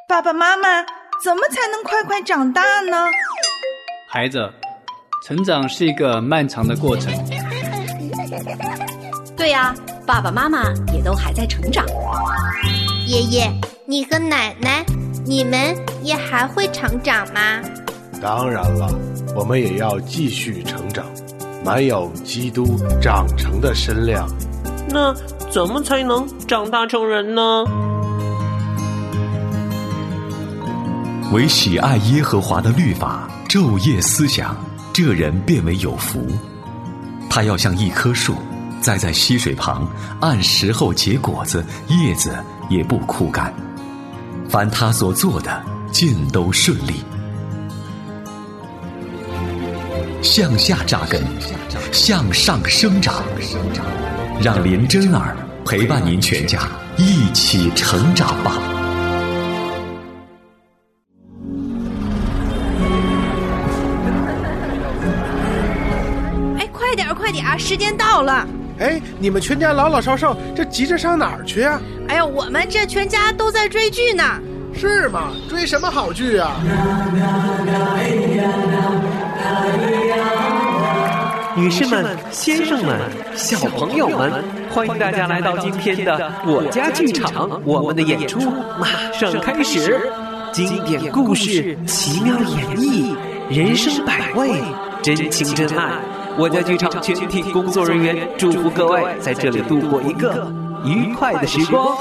爸爸妈妈，怎么才能快快长大呢？ 孩子，成长是一个漫长的过程。 对呀，爸爸妈妈也都还在成长。 爷爷，你和奶奶，你们也还会成长吗？ 当然了，我们也要继续成长，满有基督长成的身量。 那怎么才能长大成人呢？ 唯喜爱耶和华的律法，昼夜思想，这人便为有福。他要像一棵树，栽在溪水旁，按时候结果子，叶子也不枯干。凡他所做的，尽都顺利。向下扎根，向上生长，让林真儿陪伴您全家一起成长吧。 快点，时间到了。 哎，你们全家老老少少这急着上哪儿去啊？ 哎呀，我们这全家都在追剧呢。 是吗？追什么好剧啊？ 女士们、先生们、小朋友们，欢迎大家来到今天的我家剧场，我们的演出马上开始。经典故事，奇妙演绎，人生百味，真情真爱。我家剧场全体工作人员祝福各位在这里度过一个愉快的时光。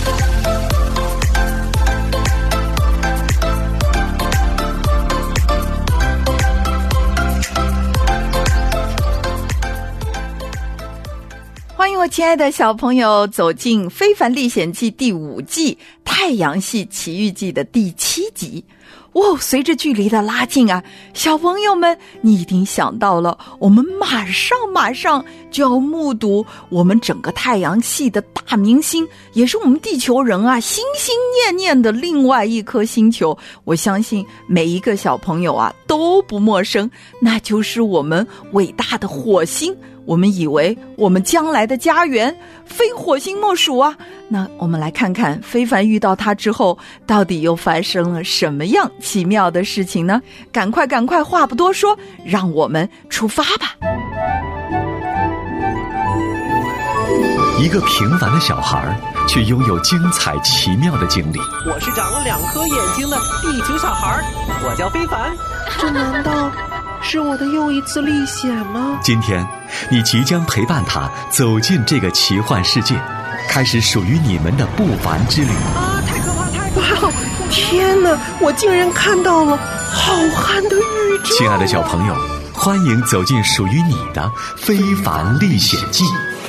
欢迎我亲爱的小朋友走进《非凡历险记》第5季太阳系奇遇记的第7集。随着距离的拉近啊，小朋友们，你一定想到了，我们马上就要目睹我们整个太阳系的大明星，也是我们地球人啊心心念念的另外一颗星球。我相信每一个小朋友啊都不陌生，那就是我们伟大的火星。我们以为我们将来的家园非火星莫属啊！那我们来看看非凡遇到他之后，到底又发生了什么样奇妙的事情呢？赶快，话不多说，让我们出发吧！ 一个平凡的小孩，却拥有精彩奇妙的经历。 我是长了2颗眼睛的地球小孩，我叫非凡。 这难道是我的又一次历险吗？ 今天你即将陪伴他走进这个奇幻世界，开始属于你们的不凡之旅。 太可怕！ 哇，天哪，我竟然看到了浩瀚的宇宙！ 亲爱的小朋友，欢迎走进属于你的非凡历险记。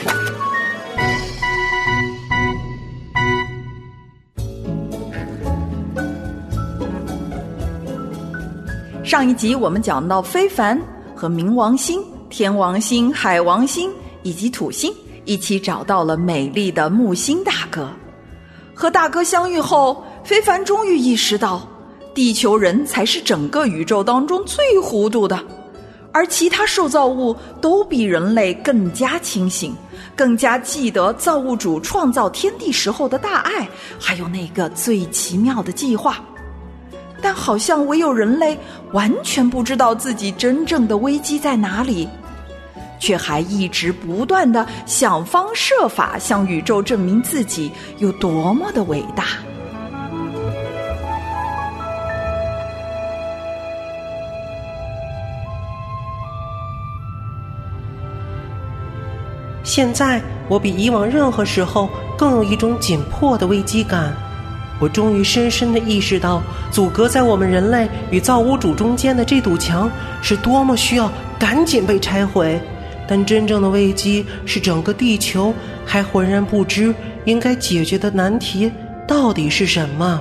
上一集我们讲到非凡和冥王星、天王星、海王星以及土星一起找到了美丽的木星大哥。和大哥相遇后，非凡终于意识到，地球人才是整个宇宙当中最糊涂的，而其他受造物都比人类更加清醒，更加记得造物主创造天地时候的大爱，还有那个最奇妙的计划。但好像唯有人类完全不知道自己真正的危机在哪里，却还一直不断地想方设法向宇宙证明自己有多么的伟大。 现在我比以往任何时候更有一种紧迫的危机感。我终于深深地意识到，阻隔在我们人类与造物主中间的这堵墙是多么需要赶紧被拆毁。但真正的危机是整个地球还浑然不知应该解决的难题到底是什么。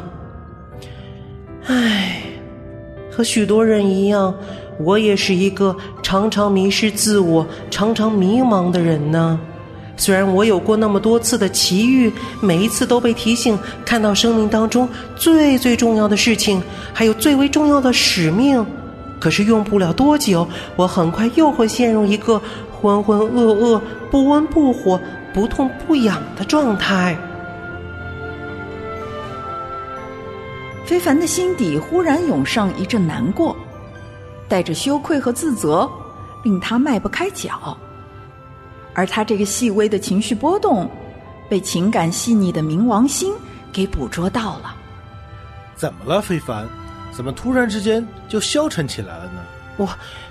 和许多人一样，我也是一个常常迷失自我、常常迷茫的人呢。虽然我有过那么多次的奇遇，每一次都被提醒看到生命当中最重要的事情，还有最为重要的使命，可是用不了多久，我很快又会陷入一个浑浑噩噩、不温不火、不痛不痒的状态。 非凡的心底忽然涌上一阵难过，带着羞愧和自责，令他迈不开脚。而他这个细微的情绪波动，被情感细腻的冥王星给捕捉到了。 怎么了，非凡？怎么突然之间就消沉起来了呢？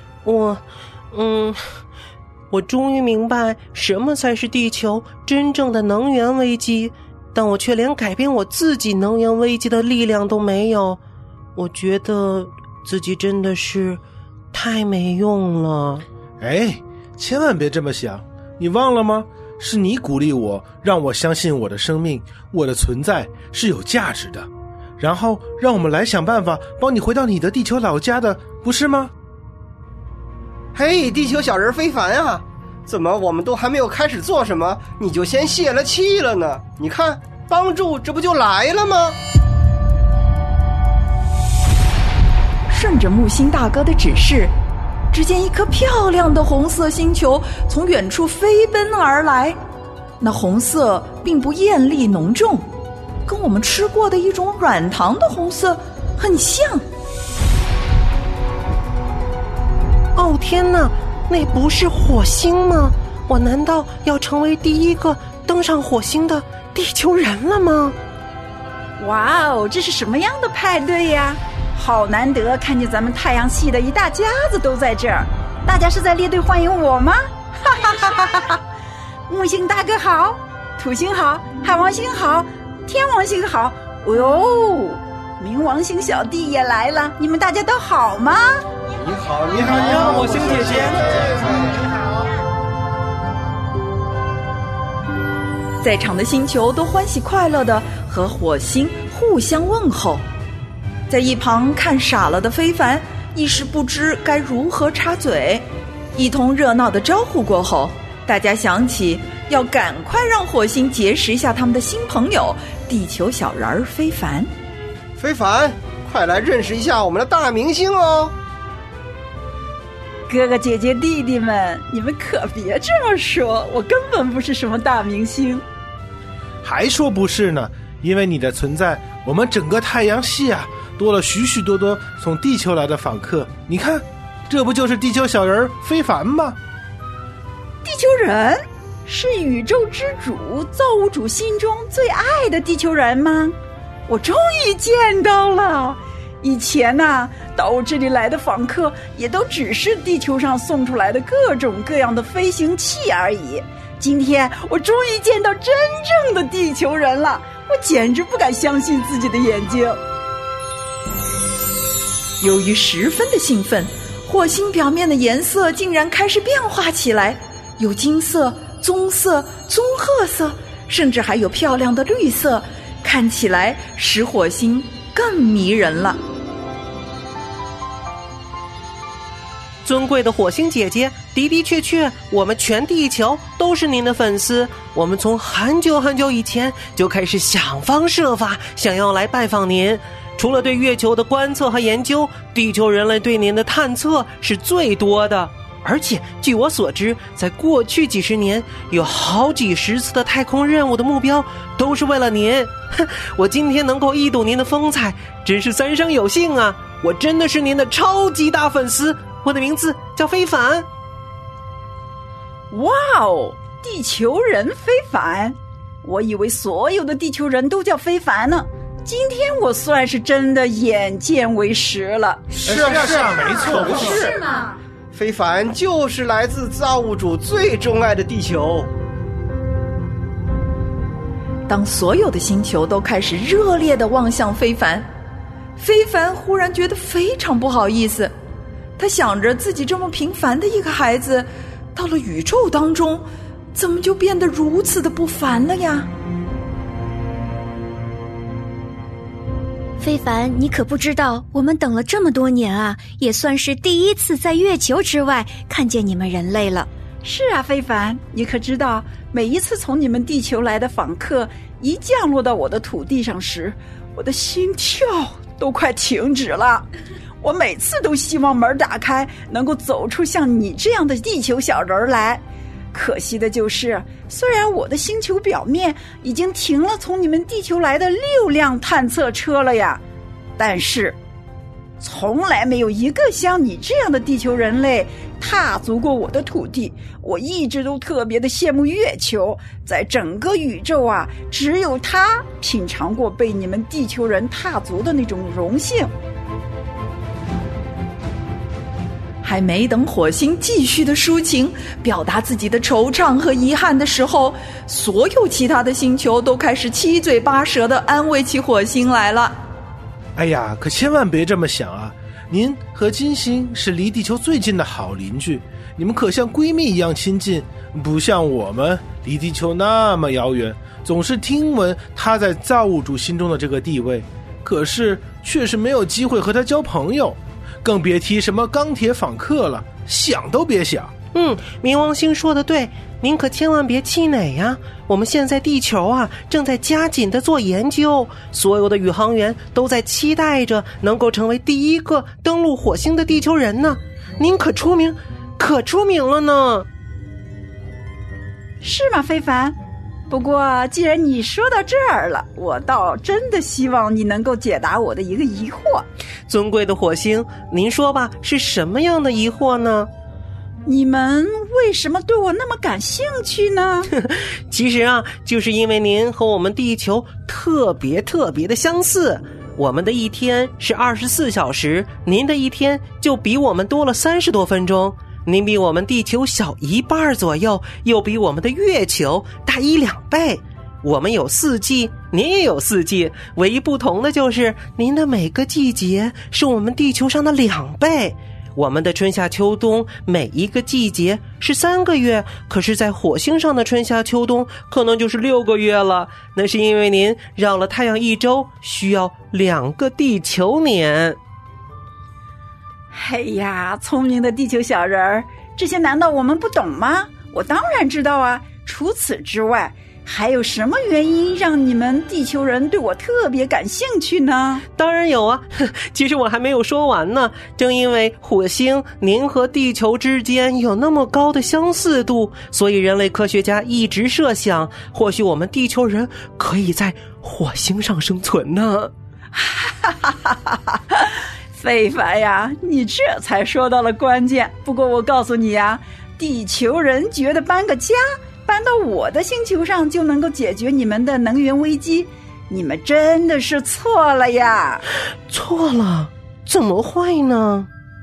我终于明白什么才是地球真正的能源危机，但我却连改变我自己能源危机的力量都没有。我觉得自己真的是太没用了。 千万别这么想，你忘了吗？是你鼓励我，让我相信我的生命，我的存在是有价值的，然后让我们来想办法帮你回到你的地球老家的，不是吗？ 嘿，地球小人非凡啊，怎么我们都还没有开始做什么，你就先泄了气了呢？你看，帮助这不就来了吗？ 顺着木星大哥的指示，只见一颗漂亮的红色星球从远处飞奔而来，那红色并不艳丽浓重，跟我们吃过的一种软糖的红色很像。 哦天哪，那不是火星吗？我难道要成为第一个登上火星的地球人了吗？ 哇哦，这是什么样的派对呀？好难得看见咱们太阳系的一大家子都在这儿，大家是在列队欢迎我吗？哈哈哈哈哈哈！木星大哥好，土星好，海王星好，天王星好，哦哟，冥王星小弟也来了，你们大家都好吗？ 你好，你好，你好， 火星姐姐。 在场的星球都欢喜快乐地和火星互相问候。在一旁看傻了的非凡一时不知该如何插嘴，一通热闹的招呼过后，大家想起要赶快让火星结识一下他们的新朋友地球小人儿非凡。 非凡，快来认识一下我们的大明星哦！ 哥哥姐姐弟弟们，你们可别这么说，我根本不是什么大明星。 还说不是呢，因为你的存在，我们整个太阳系啊多了许许多多从地球来的访客。你看，这不就是地球小人非凡吗？ 地球人是宇宙之主造物主心中最爱的地球人吗？我终于见到了。以前啊，到我这里来的访客也都只是地球上送出来的各种各样的飞行器而已。今天我终于见到真正的地球人了，我简直不敢相信自己的眼睛。 由于十分的兴奋，火星表面的颜色竟然开始变化起来，有金色、棕色、棕褐色，甚至还有漂亮的绿色，看起来使火星更迷人了。 尊贵的火星姐姐，的的确确，我们全地球都是您的粉丝。我们从很久很久以前就开始想方设法想要来拜访您。除了对月球的观测和研究，地球人类对您的探测是最多的。而且据我所知，在过去几十年，有好几十次的太空任务的目标都是为了您。我今天能够一睹您的风采，真是三生有幸啊！我真的是您的超级大粉丝。我的名字叫非凡。 哇哦，地球人非凡，我以为所有的地球人都叫非凡呢。今天我算是真的眼见为实了。 是啊，没错，不是吗？非凡就是来自造物主最钟爱的地球。 当所有的星球都开始热烈地望向非凡，非凡忽然觉得非常不好意思。他想着自己这么平凡的一个孩子，到了宇宙当中，怎么就变得如此的不凡了呀？ 非凡，你可不知道，我们等了这么多年啊，也算是第一次在月球之外看见你们人类了。 是啊，非凡，你可知道，每一次从你们地球来的访客一降落到我的土地上时，我的心跳都快停止了。我每次都希望门打开，能够走出像你这样的地球小人来。可惜的就是，虽然我的星球表面已经停了从你们地球来的6辆探测车了呀， 但是从来没有一个像你这样的地球人类踏足过我的土地。我一直都特别的羡慕月球，在整个宇宙啊，只有他品尝过被你们地球人踏足的那种荣幸。 还没等火星继续的抒情，表达自己的惆怅和遗憾的时候，所有其他的星球都开始七嘴八舌的安慰起火星来了。 哎呀，可千万别这么想啊！您和金星是离地球最近的好邻居，你们可像闺蜜一样亲近，不像我们离地球那么遥远，总是听闻她在造物主心中的这个地位，可是确实没有机会和她交朋友，更别提什么钢铁访客了，想都别想。 冥王星说的对，您可千万别气馁呀！我们现在地球啊，正在加紧的做研究，所有的宇航员都在期待着能够成为第一个登陆火星的地球人呢。您可出名了呢。 是吗，非凡？不过既然你说到这儿了，我倒真的希望你能够解答我的一个疑惑。 尊贵的火星，您说吧，是什么样的疑惑呢？ 你们为什么对我那么感兴趣呢？ 其实啊，就是因为您和我们地球特别的相似。我们的一天是24小时，您的一天就比我们多了30多分钟。您比我们地球小1半左右，又比我们的月球大1-2倍。我们有4季，您也有4季，唯一不同的就是您的每个季节是我们地球上的2倍。我们的春夏秋冬每一个季节是3个月，可是在火星上的春夏秋冬可能就是6个月了。那是因为您绕了太阳1周需要2个地球年。 哎呀，聪明的地球小人儿，这些难道我们不懂吗？我当然知道啊。除此之外，还有什么原因让你们地球人对我特别感兴趣呢？ 当然有啊，其实我还没有说完呢。正因为火星您和地球之间有那么高的相似度，所以人类科学家一直设想，或许我们地球人可以在火星上生存呢。 非凡呀，你这才说到了关键。不过我告诉你呀，地球人觉得搬个家搬到我的星球上就能够解决你们的能源危机，你们真的是错了呀！ 错了？怎么会呢？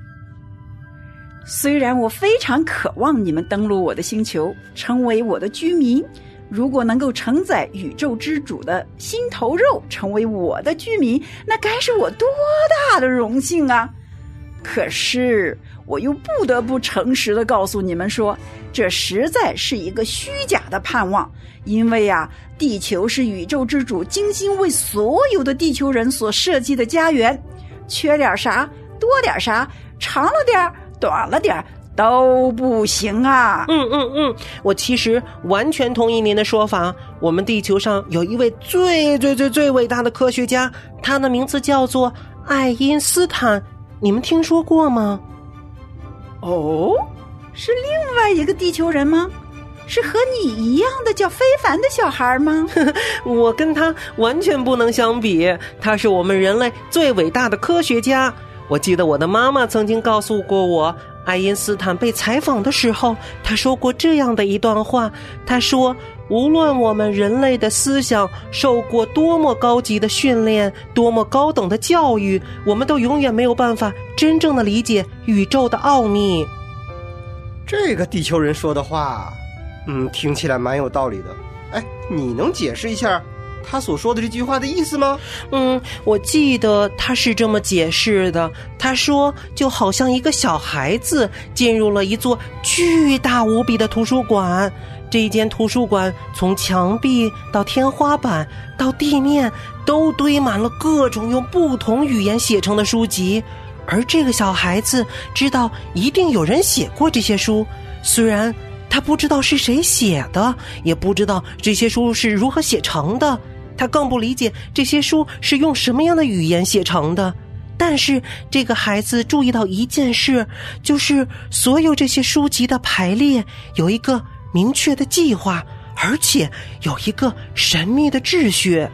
虽然我非常渴望你们登陆我的星球，成为我的居民，如果能够承载宇宙之主的心头肉成为我的居民，那该是我多大的荣幸啊！可是我又不得不诚实地告诉你们说，这实在是一个虚假的盼望。因为啊，地球是宇宙之主精心为所有的地球人所设计的家园，缺点啥多点啥，长了点短了点都不行啊。 我其实完全同意您的说法。我们地球上有一位最伟大的科学家，他的名字叫做爱因斯坦，你们听说过吗？ 哦，是另外一个地球人吗？是和你一样的叫非凡的小孩吗？ 我跟他完全不能相比，他是我们人类最伟大的科学家。我记得我的妈妈曾经告诉过我，爱因斯坦被采访的时候，他说过这样的一段话，他说，无论我们人类的思想受过多么高级的训练，多么高等的教育，我们都永远没有办法真正的理解宇宙的奥秘。 这个地球人说的话，听起来蛮有道理的。哎，你能解释一下他所说的这句话的意思吗？ 我记得他是这么解释的，他说就好像一个小孩子进入了一座巨大无比的图书馆，这一间图书馆从墙壁到天花板到地面都堆满了各种用不同语言写成的书籍，而这个小孩子知道一定有人写过这些书，虽然他不知道是谁写的，也不知道这些书是如何写成的，他更不理解这些书是用什么样的语言写成的。但是这个孩子注意到一件事，就是所有这些书籍的排列有一个明确的计划，而且有一个神秘的秩序。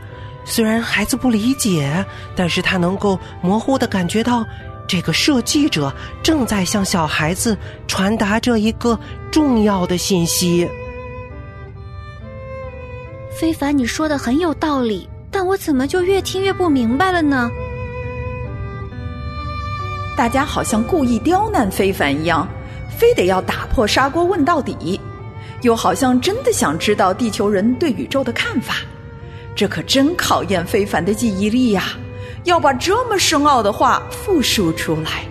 虽然孩子不理解，但是他能够模糊地感觉到这个设计者正在向小孩子传达着一个重要的信息。 非凡，你说的很有道理，但我怎么就越听越不明白了呢？ 大家好像故意刁难非凡一样，非得要打破砂锅问到底，又好像真的想知道地球人对宇宙的看法。这可真考验非凡的记忆力呀，要把这么深奥的话复述出来。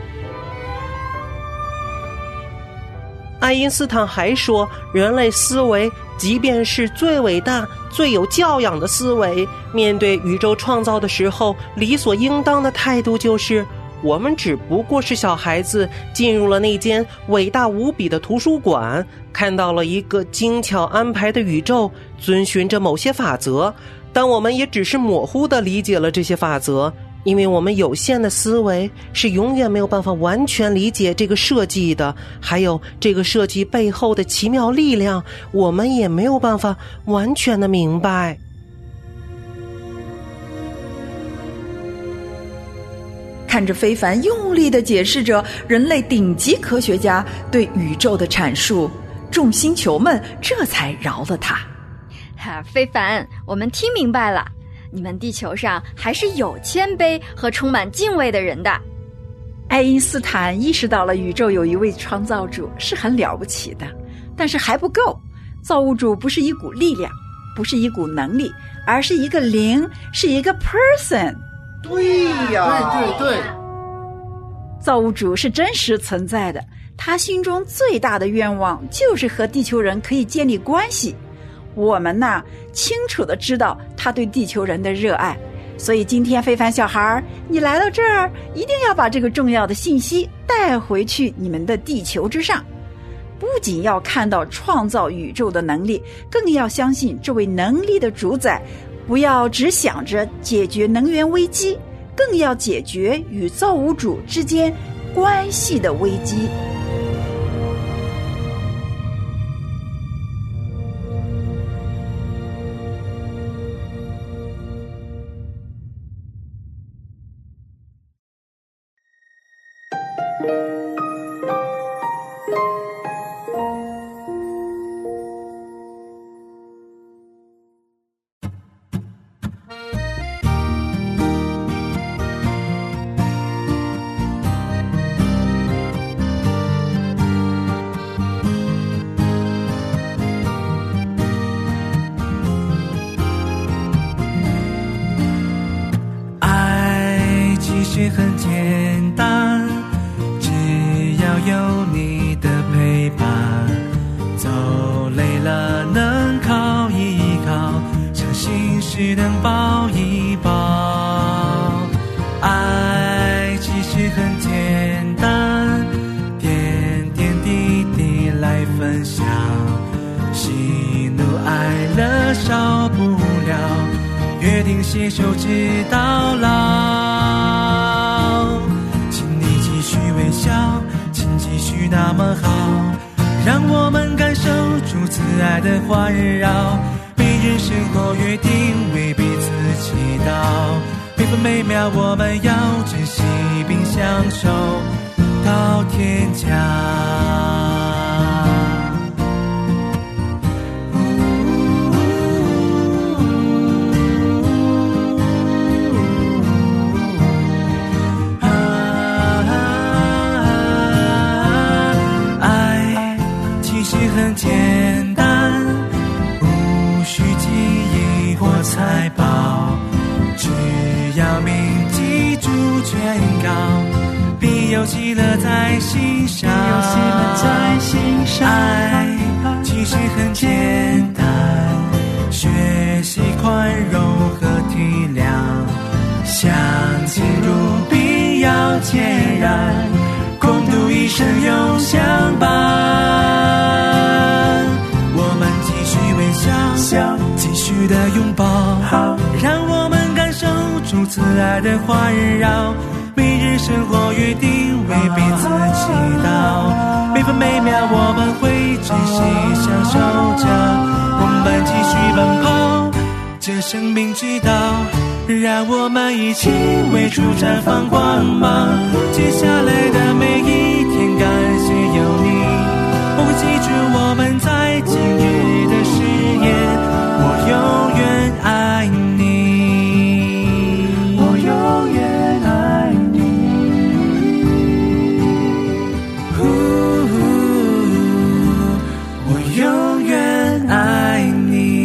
爱因斯坦还说，人类思维即便是最伟大最有教养的思维，面对宇宙创造的时候，理所应当的态度就是我们只不过是小孩子进入了那间伟大无比的图书馆，看到了一个精巧安排的宇宙，遵循着某些法则，但我们也只是模糊地理解了这些法则，因为我们有限的思维是永远没有办法完全理解这个设计的，还有这个设计背后的奇妙力量，我们也没有办法完全的明白。 看着非凡用力地解释着人类顶级科学家对宇宙的阐述，众星球们这才饶了他。 非凡，我们听明白了，你们地球上还是有谦卑和充满敬畏的人的。 爱因斯坦意识到了宇宙有一位创造主是很了不起的，但是还不够。造物主不是一股力量，不是一股能力，而是一个灵，是一个 person。 对呀， 对， 造物主是真实存在的，他心中最大的愿望就是和地球人可以建立关系。我们呢，清楚地知道他对地球人的热爱，所以今天非凡小孩，你来到这儿，一定要把这个重要的信息带回去你们的地球之上。不仅要看到创造宇宙的能力，更要相信这位能力的主宰，不要只想着解决能源危机，更要解决与造物主之间关系的危机。 很简单，只要有你的陪伴，走累了能靠一靠，伤心时能抱一抱。爱其实很简单，点点滴滴来分享，喜怒哀乐少不了，约定携手直到老。请继续那么好，让我们感受主慈爱的环绕，每日生活约定为彼此祈祷，每分每秒我们要珍惜并享受到天家。很简单，无需记忆或财宝，只要铭记住宣告，必有喜乐在心上。爱其实很简单，学习宽容和体谅，相敬如宾要谦然，共度一生永相伴。继续的拥抱，让我们感受主慈爱的环绕，每日生活约定为彼此祈祷，每分每秒我们会珍惜享受着，我们继续奔跑， 这生命之道，让我们一起为主绽放光芒。接下来的每一天，感谢有你，我会记住我们在今日的誓言。我永远爱你，我永远爱你。我永远爱你。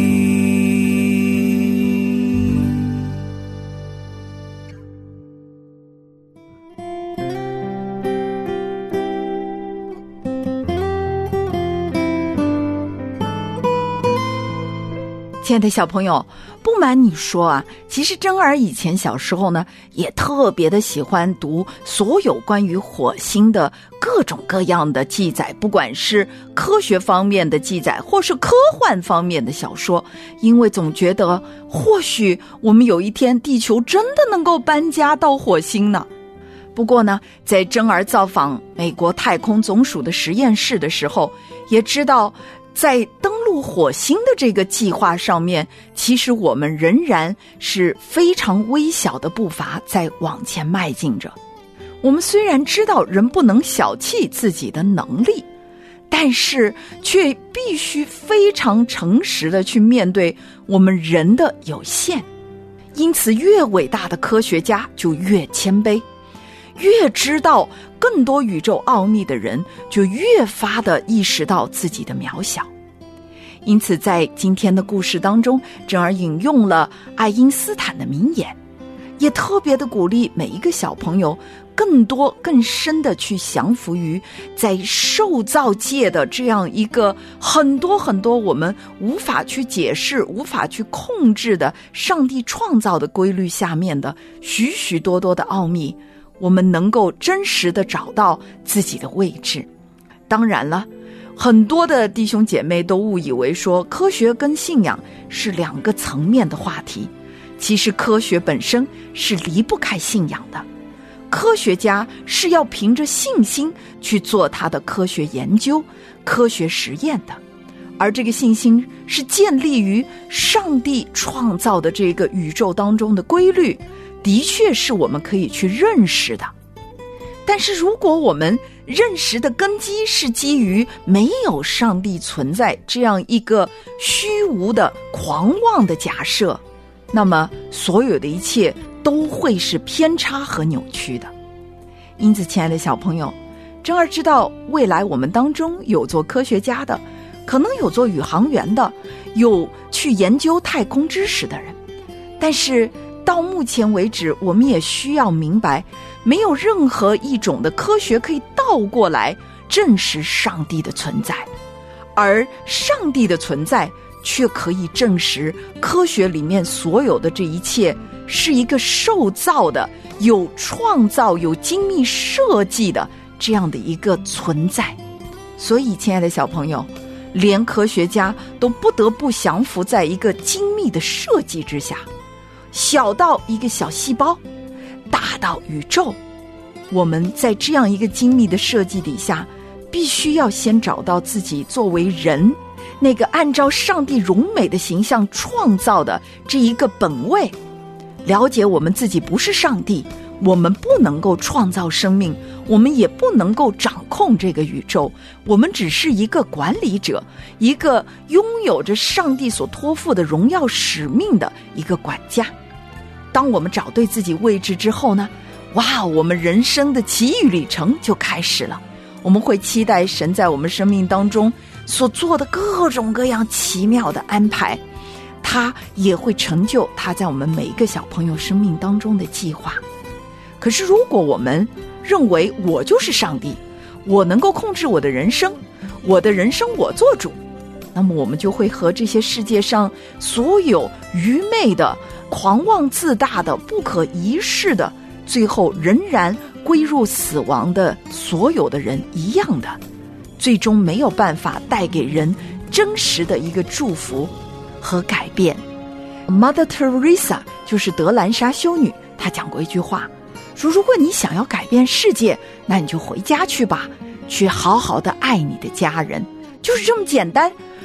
亲爱的小朋友，不瞒你说啊，其实珍儿以前小时候呢，也特别的喜欢读所有关于火星的各种各样的记载，不管是科学方面的记载，或是科幻方面的小说，因为总觉得或许我们有一天地球真的能够搬家到火星呢。不过呢，在珍儿造访美国太空总署的实验室的时候，也知道在登陆火星的这个计划上面，其实我们仍然是非常微小的步伐在往前迈进着。我们虽然知道人不能小气自己的能力，但是却必须非常诚实的去面对我们人的有限。因此，越伟大的科学家就越谦卑，越知道更多宇宙奥秘的人就越发的意识到自己的渺小。因此在今天的故事当中，珍儿引用了爱因斯坦的名言，也特别的鼓励每一个小朋友更多更深的去降服于在受造界的这样一个很多很多我们无法去解释无法去控制的上帝创造的规律下面的许许多多的奥秘，我们能够真实的找到自己的位置。当然了，很多的弟兄姐妹都误以为说科学跟信仰是两个层面的话题，其实科学本身是离不开信仰的。科学家是要凭着信心去做他的科学研究、科学实验的，而这个信心是建立于上帝创造的这个宇宙当中的规律，的确是我们可以去认识的。但是如果我们认识的根基是基于没有上帝存在这样一个虚无的狂妄的假设，那么所有的一切都会是偏差和扭曲的。因此亲爱的小朋友，珍儿知道未来我们当中有做科学家的，可能有做宇航员的，有去研究太空知识的人，但是到目前为止，我们也需要明白，没有任何一种的科学可以倒过来证实上帝的存在，而上帝的存在却可以证实科学里面所有的这一切是一个受造的、有创造、有精密设计的这样的一个存在。所以亲爱的小朋友，连科学家都不得不降服在一个精密的设计之下，小到一个小细胞，大到宇宙。我们在这样一个精密的设计底下，必须要先找到自己作为人那个按照上帝荣美的形象创造的这一个本位，了解我们自己不是上帝，我们不能够创造生命，我们也不能够掌控这个宇宙，我们只是一个管理者，一个拥有着上帝所托付的荣耀使命的一个管家。当我们找对自己位置之后呢，哇，我们人生的奇遇旅程就开始了。我们会期待神在我们生命当中所做的各种各样奇妙的安排，他也会成就他在我们每一个小朋友生命当中的计划。可是如果我们认为我就是上帝，我能够控制我的人生，我的人生我做主，那么我们就会和这些世界上所有愚昧的、狂妄自大的、不可一世的，最后仍然归入死亡的所有的人一样的，最终没有办法带给人真实的一个祝福和改变。 Mother Teresa 就是德兰莎修女，她讲过一句话，说如果你想要改变世界，那你就回家去吧，去好好的爱你的家人，就是这么简单。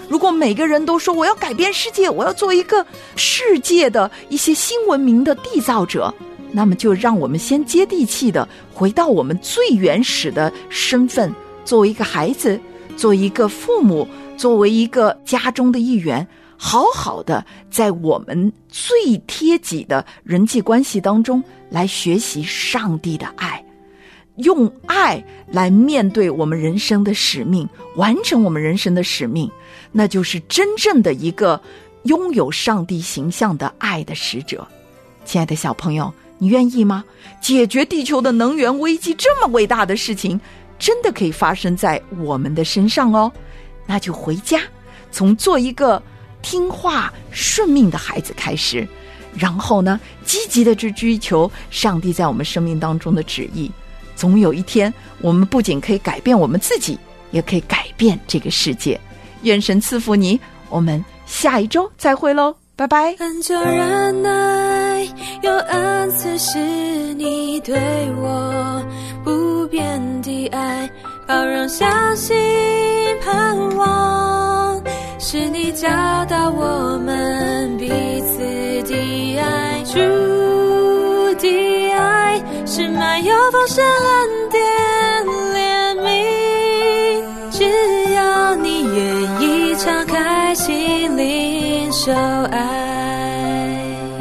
如果每个人都说我要改变世界，我要做一个世界的一些新文明的缔造者，那么就让我们先接地气的回到我们最原始的身份，作为一个孩子，作为一个父母，作为一个家中的一员，好好的在我们最贴己的人际关系当中来学习上帝的爱，用爱来面对我们人生的使命，完成我们人生的使命，那就是真正的一个拥有上帝形象的爱的使者。亲爱的小朋友，你愿意吗？解决地球的能源危机这么伟大的事情，真的可以发生在我们的身上哦。那就回家，从做一个听话顺命的孩子开始，然后呢，积极的去追求上帝在我们生命当中的旨意。总有一天，我们不仅可以改变我们自己，也可以改变这个世界。愿神赐福你，我们下一周再会咯，拜拜。 很久忍耐，有恩慈是你对我不变的爱，包容相信盼望，是你教导我们彼此的爱。主的爱是满有丰盛恩典怜悯，只要你愿意敞开心领受爱。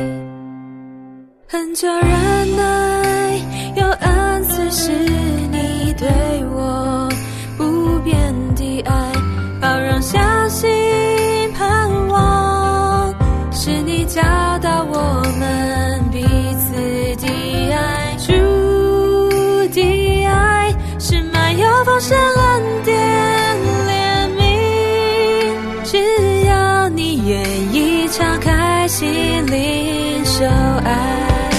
很久忍耐，有恩慈是你对我不变的爱，包容相信盼望，是你教导我们彼此的爱。主的爱是满有丰盛恩典怜悯，只要你愿意敞开心领受爱。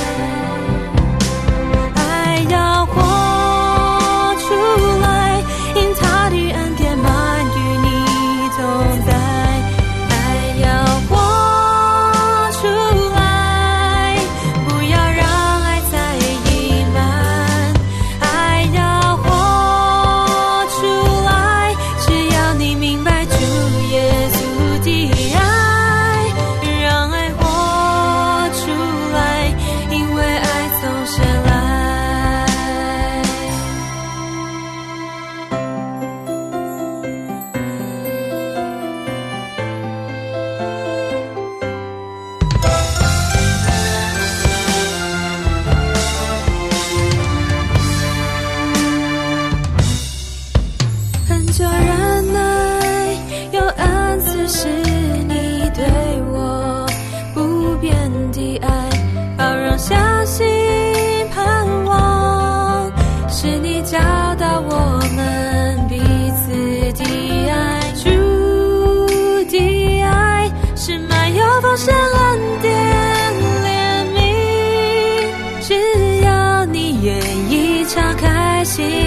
丰盛恩典怜悯，只要你愿意敞开心